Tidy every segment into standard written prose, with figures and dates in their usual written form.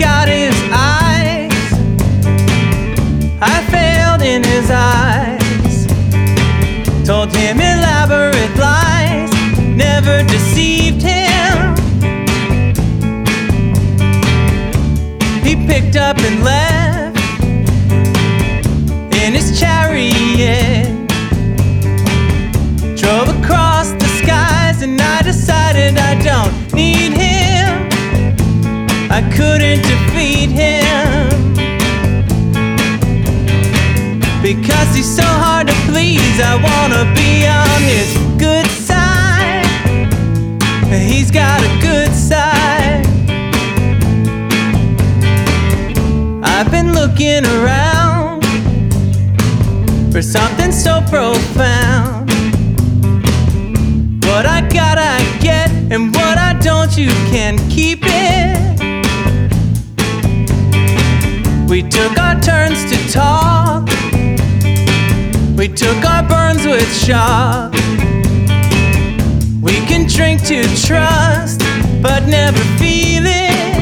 got his eyes, I failed in his eyes. Told him elaborate lies, never deceived him. He picked up and left in his chariot, drove across the skies, and I decided I don't need him. I couldn't defeat him, because he's so hard to please. I wanna be on his good side, he's got a good side. I've been looking around for something so profound. What I got I get, and what I don't you can keep it. We took our turns to talk, we took our burns with shock. We can drink to trust, but never feel it.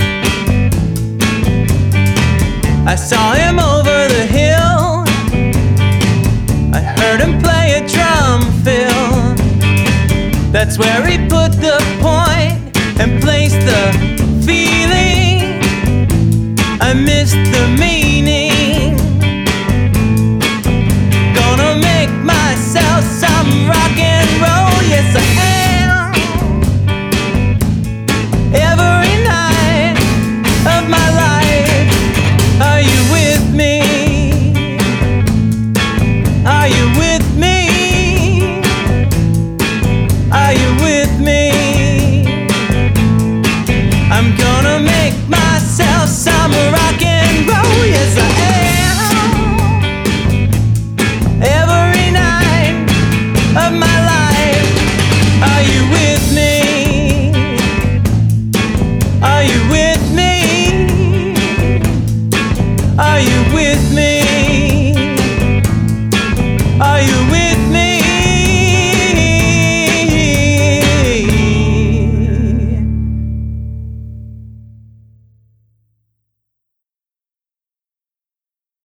I saw him over the hill, I heard him play a drum fill. That's where he put the point and placed the feeling. I missed the meaning.